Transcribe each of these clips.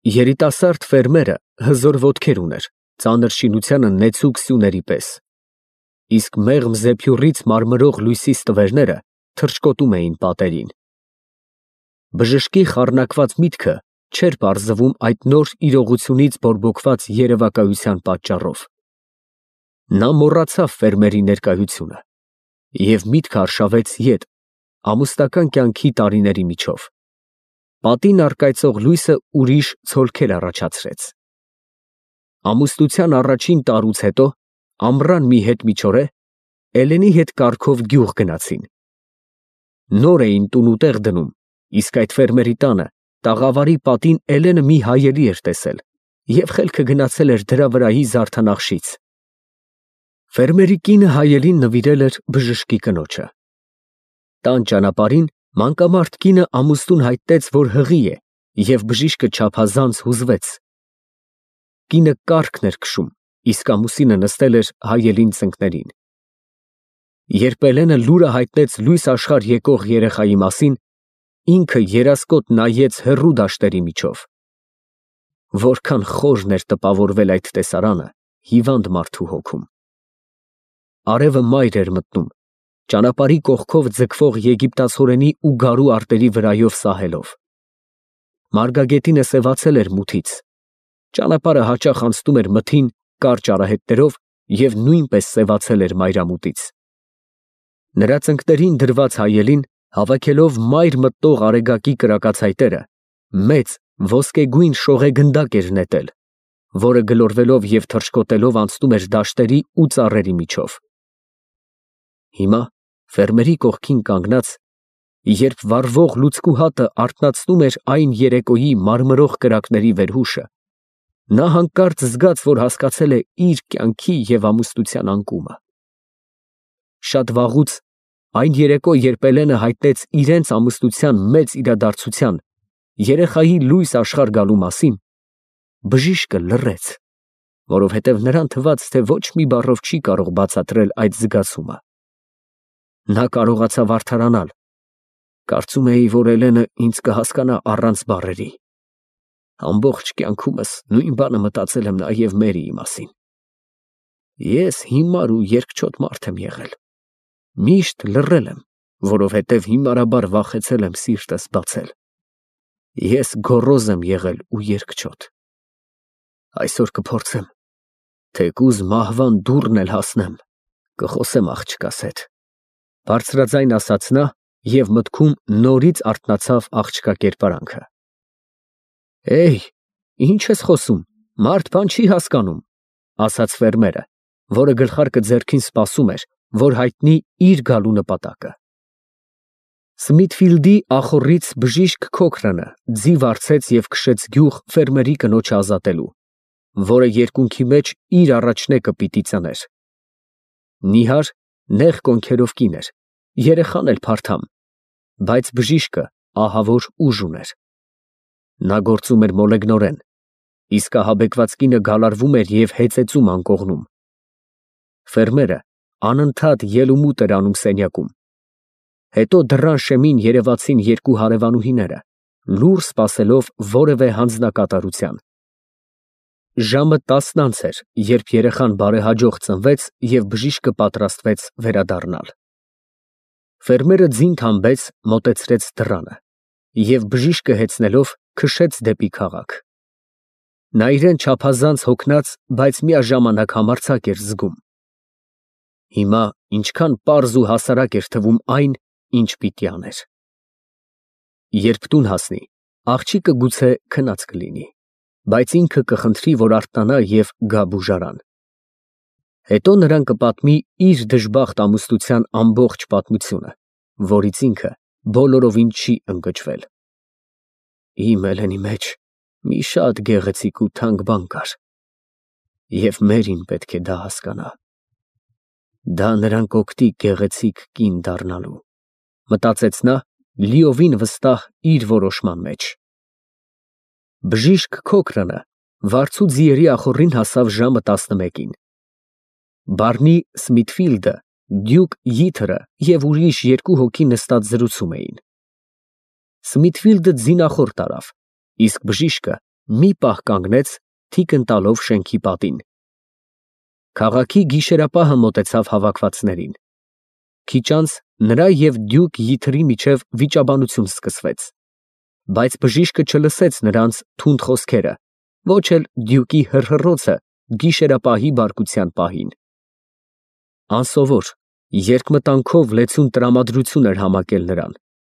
Երիտասարդ ֆերմերը հզոր ոտքեր ուներ, ծանր շինությանը նեցուկ սյուների պես, իսկ մեղմ զեփյուռից մարմրող լույսի ստվերները թռչկոտում էին պատերին։ Բժշկի խառնակված միտքը չէր պարզվում այդ նոր իրողությունից բորբոքված երևակայության պատճառով։ Նա մոռացավ ֆերմերի ներկայությունը և միտքը արշավեց ետ ամուսնական կյանքի տարիների միջով։ Պատին առկայծող լույսը ուրիշ ցոլքեր առաջացրեց։ Ամուսնության առաջին տարուց հետո ամռան մի հետմիջօրե Էլենի հետ կառքով գյուղ գնացին։ Նոր էին տունուտեղ դնում, իսկ այդ ֆերմերի տանը տաղավարի պատին Էլենը մի հայելի էր տեսել և խելքը գնացել էր դրա վրայի զարդանախշից։ Ֆերմերի կինը հայելին նվիրել էր բժշկի կնոջը։ Տան ճանապարհին մանկամարդ կինը ամուսնուն հայտնեց, որ հղի է, և բժիշկը չափազանց հուզվեց։ Կինը կառքն էր քշում, իսկ ամուսինը նստել էր հայելին ծնկներին։ Երբ Էլենը լուրը հայտնեց լույս աշխարհ եկող երեխայի մասին, ինքը երասկոտ նայեց հեռու դաշտերի միջով։ Որքան խորն էր տպավորվել այդ տեսարանը հիվանդ մարդու հոգում։ Արևը մայր էր մտնում, ճանապարհի կողքով ձգվող եգիպտացորենի ու գարու արտերի վրայով սահելով։ Մարգագետինը սևացել էր մութից։ Ճանապարհը հաճախ անցնում էր մթին կարճ արահետներով և նույնպես սևացել էր մայրամուտից։ Նրա ծնկներին դրված հայելին, հավաքելով մայր մտնող արեգակի կրակացայտերը, մեծ ոսկեգույն շողեգնդակ էր նետել, որը գլորվելով և թռչկոտելով անցնում էր դաշտերի ու ծառերի միջով։ Հիմա ֆերմերի կողքին կանգնած, երբ վառվող լուցկու հատը արթնացնում էր այն երեկոյի մարմրող կրակների վերհուշը, նա հանկարծ զգաց, որ հասկացել է իր կյանքի և ամուսնության անկումը։ Շատ վաղուց, այն երեկո, երբ Էլենը հայտնեց իրենց ամուսնության մեծ իրադարձության, երեխայի լույս աշխարհ գալու մասին, բժիշկը լռեց, որովհետև նրան թվաց, թե ոչ մի բառով չի կարող բացատրել այդ զգացումը։ Նա կարողացավ արդարանալ. կարծում էի, որ Էլենը ինձ կհասկանա առանց բառերի։ Ամբողջ կյանքումս նույն բանը մտածել եմ նաև Մերիի մասին։ Ես հիմար ու երկչոտ մարդ եմ եղել։ Միշտ լռել եմ, որովհետև հիմարաբար վախեցել եմ սիրտս բացել։ Ես գոռոզ եմ եղել ու երկչոտ։ Այսօր կփորձեմ, թեկուզ մահվան դուռն էլ հասնեմ, կխոսեմ աղջկաս հետ։ Բարձրաձայն ասաց նա և մտքում նորից արթնացավ աղջկա կերպարանքը։ Էյ, ինչ ես խոսում, մարդ բան չի հասկանում, ասաց ֆերմերը, որը գլխարկը ձեռքին սպասում էր, որ հայտնի իր գալու նպատակը։ Սմիթֆիլդի ախոռից բժիշկ Քոքրանը ձի վարձեց և քշեց գյուղ ֆերմերի կնոջը ազատելու, որը երկունքի մեջ իր առաջնեկը պիտի ծներ։ Նիհար, նեղ կոնքերով կին էր, երեխան էլ փարթամ, բայց բժիշկը ահավոր ուժ ուներ։ Նա գործում էր մոլեգնորեն, իսկ ահաբեկված կինը գալարվում էր և հեծեծում անկողնում։ Ֆերմերը անընդհատ ելումուտ էր անում սենյակում։ Հետո դռան շեմին երևացին երկու հարևանուհիները, լուռ սպասելով որևէ հանձնակատարության։ Ժամը 10 էր, երբ երեխան բարեհաջող ծնվեց և բժիշկը պատրաստվեց վերադառնալ։ Ֆերմերը ձին թամբեց, մոտեցրեց դռանը և բժիշկը հեծնելով քշեց դեպի քաղաք։ Նա իրեն չափազանց հոգնած, բայց միաժամանակ համարձակ էր զգում։ Հիմա ինչքան պարզ ու հասարակ էր թվում այն, ինչ պիտի աներ։ Երբ տուն հասնի, աղջիկը գուցե քնած կլինի, բայց ինքը կխնդրի, որ արթնանա և գա բուժարան։ Հետո նրան կպատմի իր դժբախտ ամուսնության ամբողջ պատմությունը, որից ինքը բոլորովին չի ընկճվել։ Իմ Էլենի մեջ մի շատ գեղեցիկ ու թանկ բան կար, և Մերին պետք է դա հասկանա։ Դա նրան կօգնի գեղեցիկ կին դառնալու, մտածեց նա, լիովին վստահ իր որոշման մեջ։ Բժիշկ Քոքրանը վարձու ձիերի ախոռին հասավ ժամը 11-ին։ Բարնի Սմիթֆիլդը, Դյուկ Յիթերը և ուրիշ երկու հոգի նստած զրուցում էին։ Սմիթֆիլդը ձին ախոռ տարավ, իսկ բժիշկը մի պահ կանգնեց, թիկն տալով շենքի պատին։ Քաղաքի գիշերապահը մոտեցավ հավաքվածներին։ Քիչ անց նրա և դյուկ Յիթրի միջև վիճաբանություն սկսվեց, բայց բժիշկը չլսեց նրանց թունդ խոսքերը, ոչ էլ դյուկի հռհռոցը գիշերապահի բարկության պահին։ Անսովոր, երկմտանքով լեցուն տրամադրություն էր համակել նրան։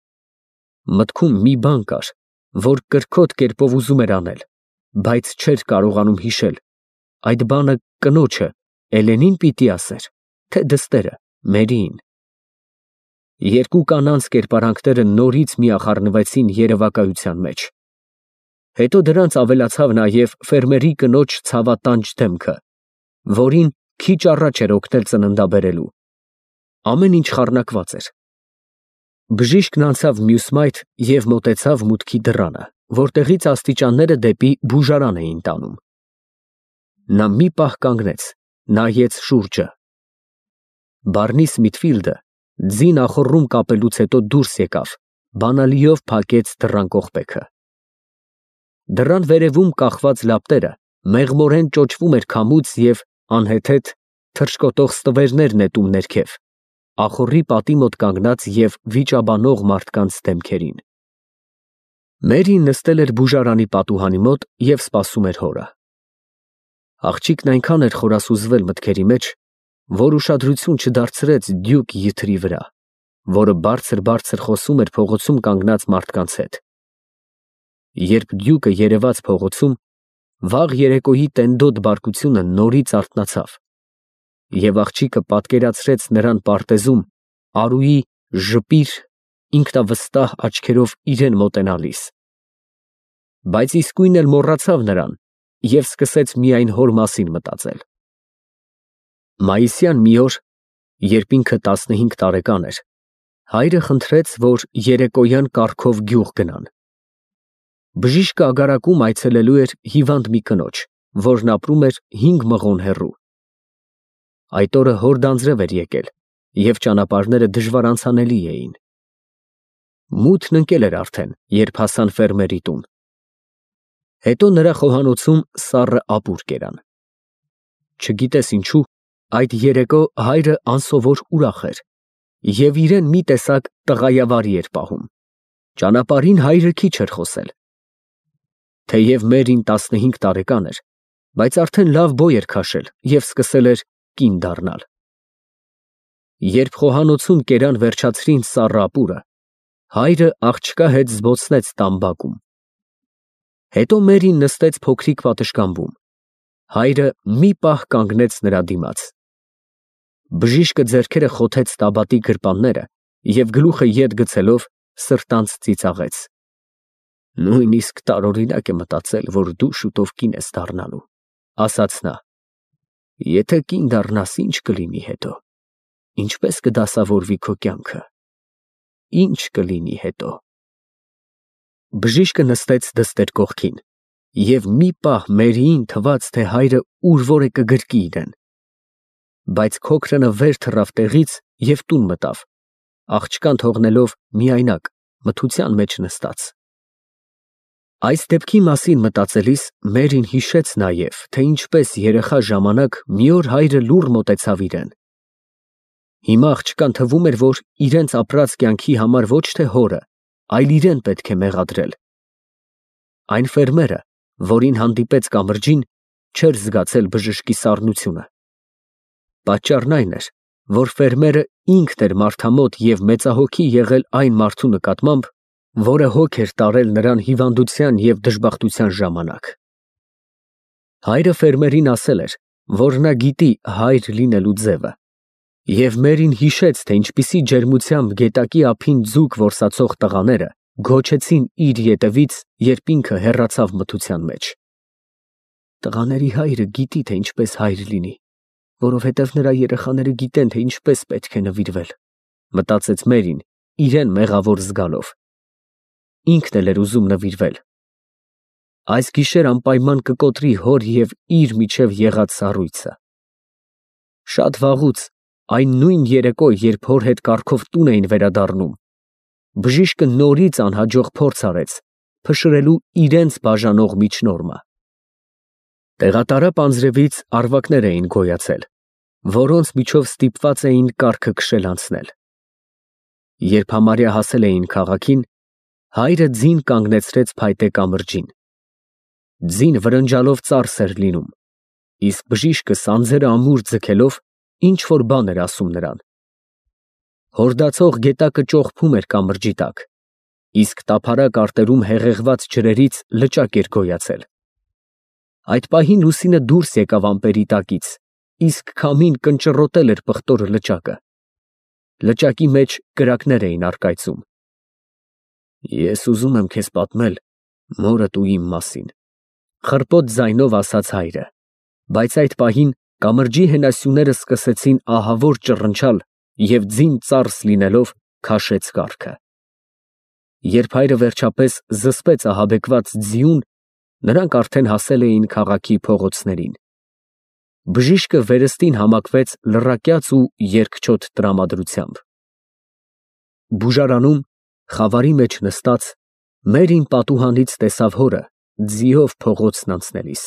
Մտքում մի բան կար, որ կրքոտ կերպով ուզում էր անել, բայց չէր կարողանում հիշել, այդ բանը կնոջը, Էլենին պիտի ասեր, թե դստերը, Մերիին։ Երկու կանանց կերպարանքները նորից միախառնվեցին երևակայության մեջ։ Հետո դրանց ավելացավ նաև ֆերմերի կնոջ ցավատանջ դեմքը, որին քիչ առաջ էր օգնել ծննդաբերելու։ Ամեն ինչ խառնակված էր։ Բժիշկն անցավ մյուս մայթ և մոտեցավ մուտքի դռանը, որտեղից աստիճանները դեպի բուժարան էին տանում։ Նա մի պահ կանգնեց, նայեց շուրջը։ Բարնիս Միտֆիլդը ձին ախոռում կապելուց հետո դուրս եկավ, բանալիով փակեց դռան կողպեքը։ Դռան վերևում կախված լապտերը մեղմորեն ճոճվում էր քամուց և անհեթեթ թռչկոտող ստվերներ նետում ներքև, ախոռի պատի մոտ կանգնած և վիճաբանող մարդկանց դեմքերին։ Մերին նստել էր բուժարանի պատուհանի մոտ և սպասում էր հորը։ Աղջիկն այնքան էր խորասուզվել մտքերի մեջ, որ ուշադրություն չդարձրեց դյուկ Յիթրի վրա, որը բարձր խոսում էր փողոցում կանգնած մարդկանց հետ։ Երբ դյուկը երևաց փողոցում, վաղ երեկոյի տենդոտ բարկությունը նորից արթնացավ, և աղջիկը պատկերացրեց նրան պարտեզում Արուի ժպիր, ինքնավստահ աչքերով իրեն մոտենալիս, բայց իսկույն էլ մոռացավ նրան և սկսեց միայն հոր մասին մտածել։ Մայիսյան մի օր, երբ ինքը 15 տարեկան էր, հայրը խնդրեց, որ երեկոյան կառքով գյուղ գնան։ Բժիշկը ագարակում այցելելու էր հիվանդ մի կնոջ, որն ապրում էր 5 մղոն հեռու։ Այդ օրը հորդ անձրև էր եկել, և ճանապարհները դժվար անցանելի էին։ Մութն ընկել էր արդեն, երբ հասան ֆերմերի տուն։ Հետո նրա խոհանոցում սառը ապուր կերան։ Չգիտես ինչու, այդ երեկո հայրը անսովոր ուրախ էր և իրեն մի տեսակ տղայավարի էր պահում։ Ճանապարհին հայրը քիչ էր խոսել։ Թեև Մերին 15 տարեկան էր, բայց արդեն լավ բոյ էր քաշել և սկսել էր կին դառնալ։ Երբ խոհանոցում կերան վերջացրին սառը ապուրը, հայրը աղջկա հետ զբոսնեց տան բակում։ Հետո Մերին նստեց փոքրիկ պատշգամբում։ Հայրը մի պահ կանգնեց նրա դիմաց։ Բժիշկը ձեռքերը խոթեց տաբատի գրպանները և գլուխը ետ գցելով սրտանց ծիծաղեց։ Նույնիսկ տարօրինակ է մտածել, որ դու շուտով կին ես դառնալու, ասաց նա։ Եթե կին դառնաս, ինչ կլինի հետո։ Ինչպես կդասավորվի քո կյանքը։ Ինչ կլինի հետո։ Բժիշկը նստեց դստեր կողքին, և մի պահ Մերիին թվաց, թե հայրը ուր որ է կգրկի իրեն։ Բայց քոքրը վեր թռավ տեղից և տուն մտավ, աղջկան թողնելով միայնակ, մթության մեջ նստած։ Այս դեպքի մասին մտածելիս Մերին հիշեց նաև, թե ինչպես երեխա ժամանակ մի օր հայրը լուռ մոտեցավ իրեն։ Հիմա աղջկան թվում էր, որ իրենց ապրած կյանքի համար ոչ թե հորը, այլ իրեն պետք է մեղադրել։ Այն ֆերմերը, որին հանդիպեց կամրջին, չէր զգացել բժշկի սառնությունը։ Պատճառն այն էր, որ ֆերմերը ինքն էր մարդամոտ և մեծահոգի եղել այն մարդու նկատմամբ, որը հոգ էր տարել նրան հիվանդության և դժբախտության ժամանակ։ Հայրը ֆերմերին ասել էր, որ նա գիտի հայր լինելու ձևը, և Մերին հիշեց, թե ինչպիսի ջերմությամբ գետակի ափին ձուկ որսացող տղաները գոչեցին իր ետևից, երբ ինքը հեռացավ մթության մեջ։ Տղաների հայրը գիտի, թե ինչպես հայր լինի, որովհետև նրա երեխաները գիտեն, թե ինչպես պետք է նվիրվել, մտածեց Մերին, իրեն մեղավոր զգալով։ Ինքն էլ էր ուզում նվիրվել։ Այս գիշեր անպայման կկոտրի հոր և իր միջև եղած սառույցը։ Շատ վաղուց, այն նույն երեկո, երբ հոր հետ կառքով տուն էին վերադառնում, բժիշկը նորից անհաջող փորձ արեց փշրելու իրենց բաժանող միջնորմը։ Տեղատարապ անձրևից արվակներ էին գոյացել, որոնց միջով ստիպված էին կառքը քշել անցնել։ Երբ համարյա հասել էին քաղաքին, հայրը ձին կանգնեցրեց փայտե կամրջին։ Ձին վրնջալով ծարս էր լինում, իսկ բժիշկը սանձերը ամուր ձգելով ինչ-որ բան էր ասում նրան։ Հորդացող գետակը ճողփում էր կամրջի տակ, իսկ տափարակ արտերում հեղեղված ջրերից լճակ էր գոյացել։ Այդ պահին Լուսինը դուրս եկավ ամպերի տակից, իսկ քամին կնճռոտել էր պղտորը լճակը։ Լճակի մեջ կրակներ էին առկայծում։ Ես ուզում եմ քեզ պատմել մորդ ու իմ մասին, խռպոտ ձայնով ասաց հայրը, բայց այդ պահին կամրջի հենասյուները սկսեցին ահավոր ճռնչալ և ձին ծարս լինելով քաշեց կառքը։ Երբ հայրը վերջապես զսպեց ահաբեկված ձիուն, նրանք արդեն հասել էին քաղաքի փողոցներին։ Բժիշկը վերստին համակվեց լռակյաց ու երկչոտ տրամադրությամբ։ Բուժարանում, խավարի մեջ նստած, Մերին պատուհանից տեսավ հորը ձիով փողոցն անցնելիս։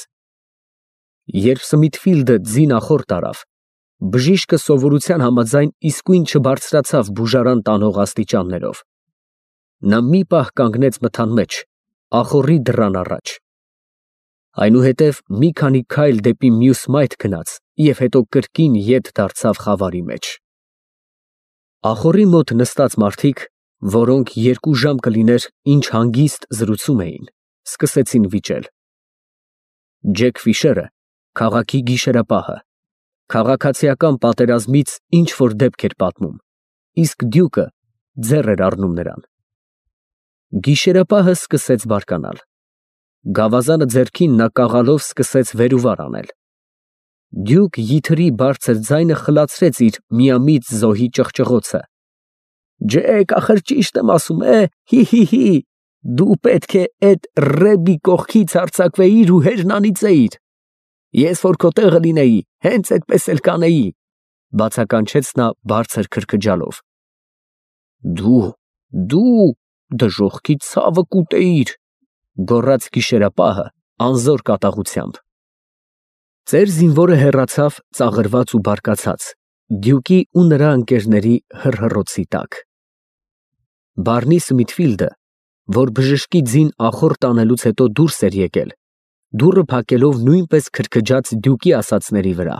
Երբ Սմիթֆիլդը ձի նախորդ արավ, բժիշկը սովորության համաձայն իսկույն չբարձրացավ բուժարան տանող աստիճաններով։ Նա մի պահ կանգնեց մթան մեջ, ախոռի դռան առաջ։ Այնուհետև մի քանի քայլ դեպի մյուս մայթ գնաց և հետո կրկին ետ դարձավ խավարի մեջ։ Ախոռի մոտ նստած մարդիկ, որոնք 2 ժամ կլիներ, ինչ հանգիստ զրուցում էին, սկսեցին վիճել։ Ջեք Ֆիշերը, քաղաքի գիշերապահը, քաղաքացիական պատերազմից ինչ-որ դեպք էր պատմում, իսկ Դյուկը ձեռ էր առնում նրան։ Գիշերապահը սկսեց բարկանալ։ Գավազանը ձեռքին նա կաղալով սկսեց վեր ու վար անել։ Դյուկ Յիթրի բարձր ձայնը խլացրեց իր միամիտ զոհի ճղճղոցը։ Ջեք, ախր ճիշտ եմ ասում, հի։ Դու պետք է էդ Ռեբի կողքից հարձակվեիր ու հեժնանիցեիր։ Ես որ քո տեղը լինեի, հենց այդպես էլ կանեի, բացականչեց նա բարձր քրքջալով։ Դու դժոխքի ցավը կուտեիր, գոռաց գիշերապահը անզոր կատաղությամբ։ Ծեր զինվորը հեռացավ ծաղրված ու բարկացած, Դյուկի ու նրա ընկերների հռհռոցի տակ։ Բարնի Սմիթֆիլդը, որ բժշկի ձին ախոռ տանելուց հետո դուրս էր եկել, դուռը փակելով նույնպես քրքջաց Դյուկի ասածների վրա։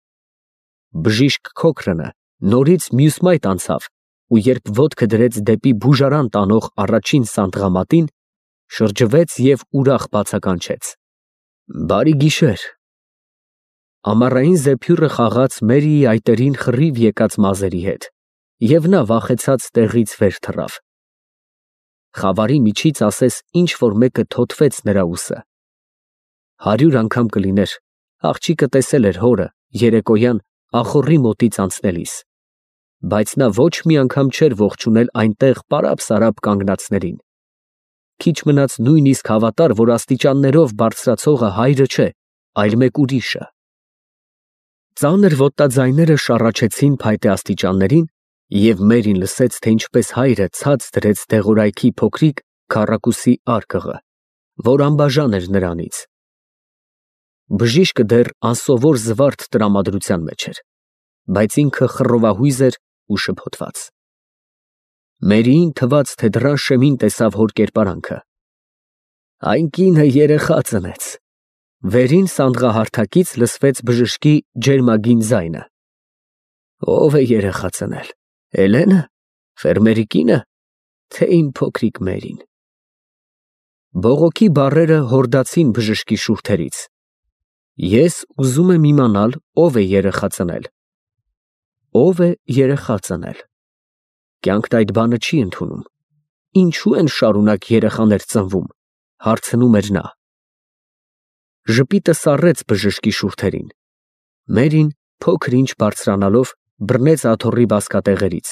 Բժիշկ Քոքրանը նորից մյուս մայթ անցավ ու երբ ոտքը դրեց դեպի բուժարան տանող առաջին սանդղամատին, շրջվեց և ուրախ բացականչեց. Բարի գիշեր։ Ամառային զեփյուռը խաղաց Մերիի այտերին խռիվ եկած մազերի հետ, և նա վախեցած տեղից վեր թռավ։ Խավարի միջից ասես ինչ-որ մեկը թոթվեց նրա ուսը։ 100 անգամ կլիներ, աղջիկը տեսել էր հորը երեկոյան ախոռի մոտից անցնելիս, բայց նա ոչ մի անգամ չէր ողջունել այնտեղ պարապ-սարապ կանգնածներին։ Քիչ մնաց նույնիսկ հավատար, որ աստիճաններով բարձրացողը հայրը չէ, այլ մեկ ուրիշը։ Ծանր ոտնաձայները շառաչեցին փայտե աստիճաններին, և Մերին լսեց, թե ինչպես հայրը ցած դրեց դեղորայքի փոքրիկ քառակուսի արկղը, որ անբաժան էր նրանից։ Բժիշկը դեռ անսովոր զվարթ տրամադրության մեջ էր, բայց ինքը խռովահույզ էր ու շփոթված։ Մերիին թվաց, թե դռան շեմին տեսավ հոր կերպարանքը։ Այն կինը երեխա ծնեց։ Վերին սանդղահարթակից լսվեց բժշկի ջերմագին ձայնը։ Ո՞վ է երեխա ծնել, Էլենը, ֆերմերի կինը, թե իմ փոքրիկ Մերին։ Բողոքի բառերը հորդացին բժշկի շուրթերից։ Ես ուզում եմ իմանալ, ով է երեխա ծնել։ Ով է երեխա ծնել։ Կյանքն այդ բանը չի ընդունում։ Ինչու են շարունակ երեխաներ ծնվում, հարցնում էր նա։ Ժպիտը սառեց բժշկի շուրթերին։ Մերին փոքր ինչ բարձրանալով բռնեց աթոռի բազկատեղերից։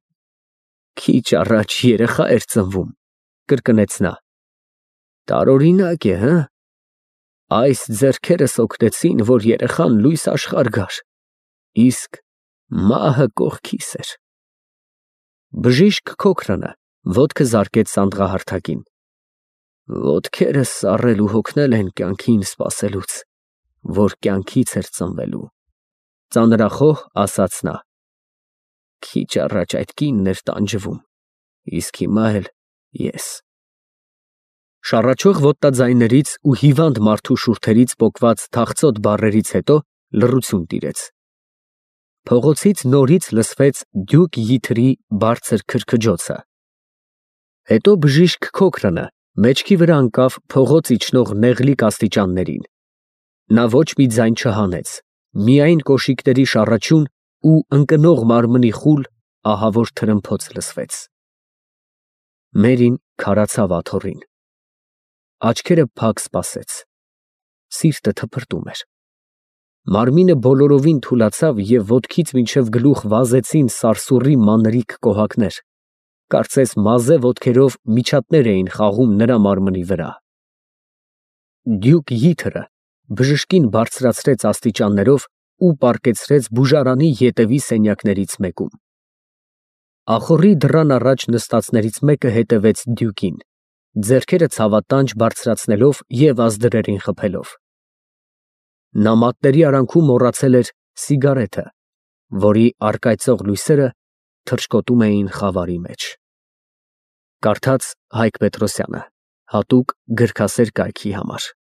Քիչ առաջ երեխա էր ծնվում, կրկնեց նա։ Տարօրինակ է, հը։ Այս ձեռքերս օգնեցին, որ երեխան լույս աշխարհ գար, իսկ մահը կողքիս էր։ Բժիշկ Քոքրանը ոտքը զարկեց սանդղահարթակին։ Ոտքերս սառել ու հոգնել են կյանքին սպասելուց, որ կյանքից էր ծնվելու, ծանրախոհ ասաց նա։ Քիչ առաջ այդ կինն էր տանջվում, իսկ հիմա էլ ես։ Շառաչող ոտնաձայներից ու հիվանդ մարդու շուրթերից պոկված թախծոտ բառերից հետո լռություն տիրեց։ Փողոցից նորից լսվեց Դյուկ Յիթրի բարձր քրքջոցը։ Հետո բժիշկ Քոքրանը մեջքի վրա ընկավ փողոց իջնող նեղլիկ աստիճաններին։ Նա ոչ մի ձայն չհանեց, միայն կոշիկների շառաչյուն ու ընկնող մարմնի խուլ ահավոր թրմփոց լսվեց։ Մերին քարացավ աթոռին։ Աչքերը փակ սպասեց։ Սիրտը թփրտում էր։ Մարմինը բոլորովին թուլացավ և ոտքից մինչև գլուխ վազեցին սարսուռի մանրիկ կոհակներ, կարծես մազե ոտքերով միջատներ էին խաղում նրա մարմնի վրա։ Դյուկ Յիթրը բժշկին բարձրացրեց աստիճաններով ու պառկեցրեց բուժարանի ետևի սենյակներից մեկում։ Ախոռի դռան առաջ նստածներից մեկը հետևեց Դյուկին, ձեռքերը ցավատանջ բարձրացնելով և ազդրերին խփելով։ Նա մատների արանքում մոռացել էր սիգարետը, որի առկայծող լույսերը թռչկոտում էին խավարի մեջ։ Կարդաց Հայկ Պետրոսյանը, հատուկ գրքասեր կայքի համար։